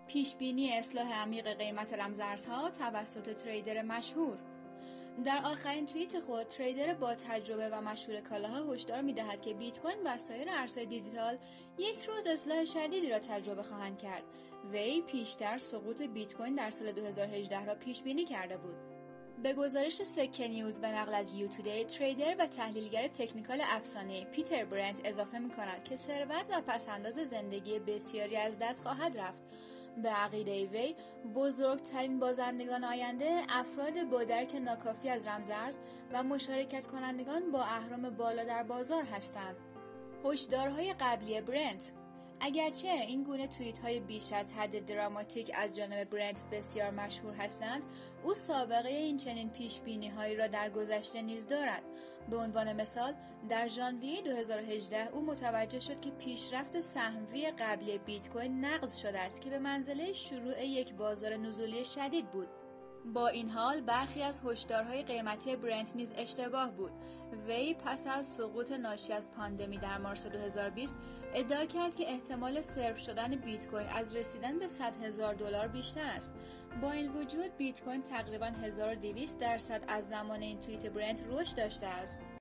پیشبینی اصلاح عمیق قیمت رمزارزها توسط تریدر مشهور. در آخرین توییت خود، تریدر با تجربه و مشهور کالاها هشدار می‌دهد که بیت کوین و سایر ارزهای دیجیتال یک روز اصلاح شدیدی را تجربه خواهند کرد. وی پیشتر سقوط بیت کوین در سال 2018 را پیش بینی کرده بود. به گزارش سکه نیوز به نقل از یوتودی، تریدر و تحلیلگر تکنیکال افسانه‌ای پیتر برنت اضافه می‌کند که ثروت و پس‌انداز زندگی بسیاری از دست خواهد رفت. به عقیده وی، بزرگترین بازندگان آینده افراد با درک ناکافی از رمزارز و مشارکت کنندگان با اهرم بالا در بازار هستند. هشدارهای قبلی برنت. اگرچه این گونه توییت های بیش از حد دراماتیک از جانب برنت بسیار مشهور هستند، او سابقه این چنین پیش بینی هایی را در گذشته نیز دارد. به عنوان مثال، در ژانویه 2018 او متوجه شد که پیشرفت سهموی قبلی بیت کوین نقض شده است که به منزله شروع یک بازار نزولی شدید بود. با این حال، برخی از هشدارهای قیمتی برنت نیز اشتباه بود. وی پس از سقوط ناشی از پاندمی در مارس 2020 ادعا کرد که احتمال صرف شدن بیت کوین از رسیدن به $100,000 بیشتر است. با این وجود، بیت کوین تقریباً 1200% از زمان این توییت برنت رشد داشته است.